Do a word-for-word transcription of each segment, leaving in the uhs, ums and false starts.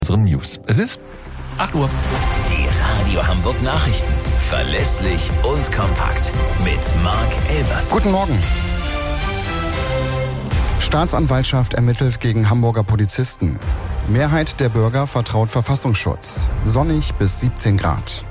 Unseren News. Es ist acht Uhr. Die Radio Hamburg Nachrichten. Verlässlich und kompakt. Mit Marc Elvers. Guten Morgen. Staatsanwaltschaft ermittelt gegen Hamburger Polizisten. Mehrheit der Bürger vertraut Verfassungsschutz. Sonnig bis siebzehn Grad.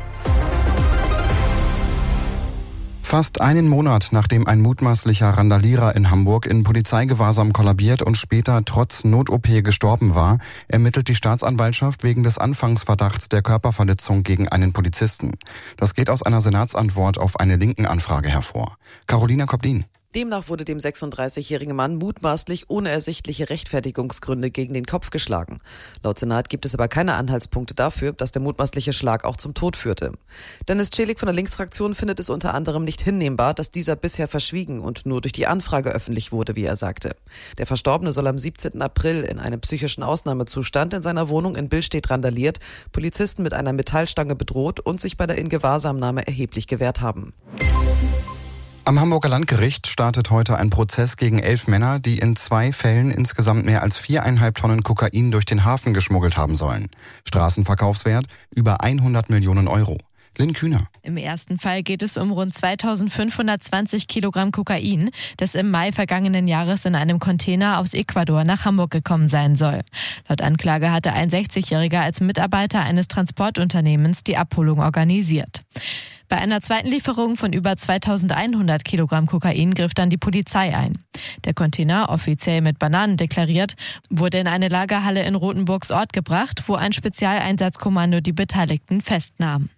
Fast einen Monat nachdem ein mutmaßlicher Randalierer in Hamburg in Polizeigewahrsam kollabiert und später trotz Not-O P gestorben war, ermittelt die Staatsanwaltschaft wegen des Anfangsverdachts der Körperverletzung gegen einen Polizisten. Das geht aus einer Senatsantwort auf eine Linken-Anfrage hervor. Carolina Koblin. Demnach wurde dem sechsunddreißigjährigen Mann mutmaßlich ohne ersichtliche Rechtfertigungsgründe gegen den Kopf geschlagen. Laut Senat gibt es aber keine Anhaltspunkte dafür, dass der mutmaßliche Schlag auch zum Tod führte. Dennis Celik von der Linksfraktion findet es unter anderem nicht hinnehmbar, dass dieser bisher verschwiegen und nur durch die Anfrage öffentlich wurde, wie er sagte. Der Verstorbene soll am siebzehnten April in einem psychischen Ausnahmezustand in seiner Wohnung in Billstedt randaliert, Polizisten mit einer Metallstange bedroht und sich bei der Ingewahrsamnahme erheblich gewehrt haben. Am Hamburger Landgericht startet heute ein Prozess gegen elf Männer, die in zwei Fällen insgesamt mehr als viereinhalb Tonnen Kokain durch den Hafen geschmuggelt haben sollen. Straßenverkaufswert über hundert Millionen Euro. Lynn Kühner. Im ersten Fall geht es um rund zweitausendfünfhundertzwanzig Kilogramm Kokain, das im Mai vergangenen Jahres in einem Container aus Ecuador nach Hamburg gekommen sein soll. Laut Anklage hatte ein sechzigjähriger als Mitarbeiter eines Transportunternehmens die Abholung organisiert. Bei einer zweiten Lieferung von über zweitausendeinhundert Kilogramm Kokain griff dann die Polizei ein. Der Container, offiziell mit Bananen deklariert, wurde in eine Lagerhalle in Rothenburgs Ort gebracht, wo ein Spezialeinsatzkommando die Beteiligten festnahm.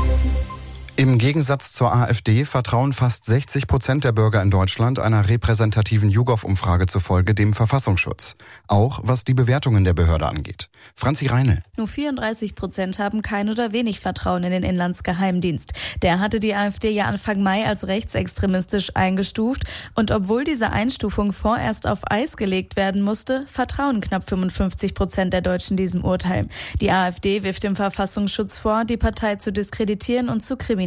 Im Gegensatz zur AfD vertrauen fast sechzig Prozent der Bürger in Deutschland einer repräsentativen YouGov-Umfrage zufolge dem Verfassungsschutz. Auch was die Bewertungen der Behörde angeht. Franzi Reinl. Nur vierunddreißig Prozent haben kein oder wenig Vertrauen in den Inlandsgeheimdienst. Der hatte die AfD ja Anfang Mai als rechtsextremistisch eingestuft. Und obwohl diese Einstufung vorerst auf Eis gelegt werden musste, vertrauen knapp fünfundfünfzig Prozent der Deutschen diesem Urteil. Die AfD wirft dem Verfassungsschutz vor, die Partei zu diskreditieren und zu kriminalisieren.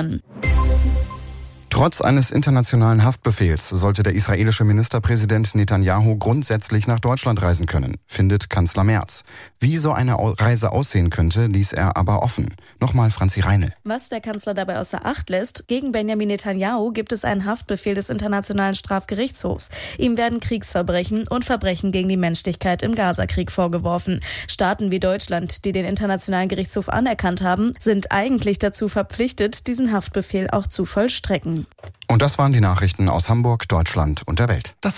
Trotz eines internationalen Haftbefehls sollte der israelische Ministerpräsident Netanyahu grundsätzlich nach Deutschland reisen können, findet Kanzler Merz. Wie so eine Reise aussehen könnte, ließ er aber offen. Nochmal Franzi Reinl. Was der Kanzler dabei außer Acht lässt: Gegen Benjamin Netanyahu gibt es einen Haftbefehl des Internationalen Strafgerichtshofs. Ihm werden Kriegsverbrechen und Verbrechen gegen die Menschlichkeit im Gazakrieg vorgeworfen. Staaten wie Deutschland, die den Internationalen Gerichtshof anerkannt haben, sind eigentlich dazu verpflichtet, diesen Haftbefehl auch zu vollstrecken. Und das waren die Nachrichten aus Hamburg, Deutschland und der Welt. Das